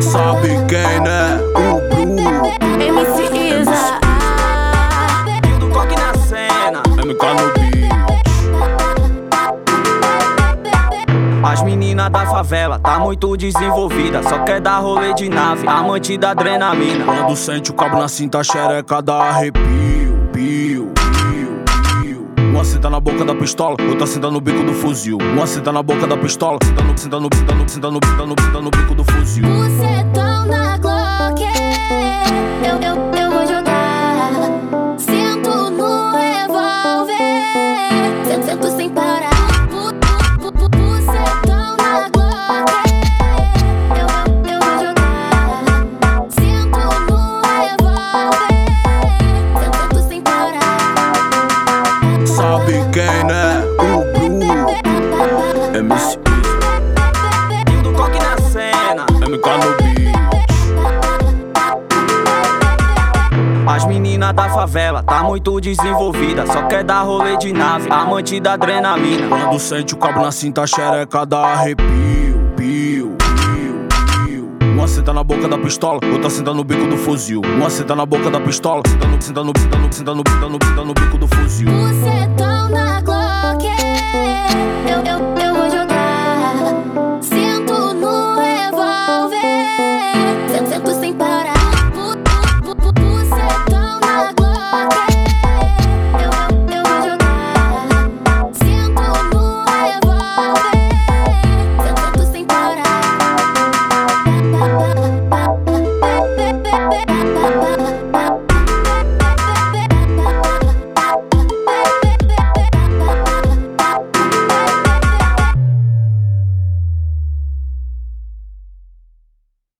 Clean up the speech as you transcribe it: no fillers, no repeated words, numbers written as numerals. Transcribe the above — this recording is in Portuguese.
Sabe quem, né? O Bruno MC Isa. Do coque na cena, MK no beat. as meninas da favela tá muito desenvolvida, só quer dar rolê de nave, amante da adrenalina. Quando sente o cabo na cinta, a xereca dá arrepio. Pio, pio, pio. Uma senta na boca da pistola, outra senta no bico do fuzil. Uma senta na boca da pistola, senta no bico do fuzil. Bucetão na Glock, eu vou jogar. Sento no revólver, sento sem parar. Bucetão na Glock, eu vou jogar. Sento no revólver, sento sem parar. Sabe quem, né? O Bruno MC do coque na cena, MK no beat. as meninas da favela tá muito desenvolvida, só quer dar rolê de nave, amante da adrenalina. Quando sente o cabo na cinta, a xereca dá arrepio. Pio, pio, pio. Uma senta na boca da pistola, outra senta no bico do fuzil. Uma senta na boca da pistola, senta no bico do fuzil. Bucetão na Glock, eu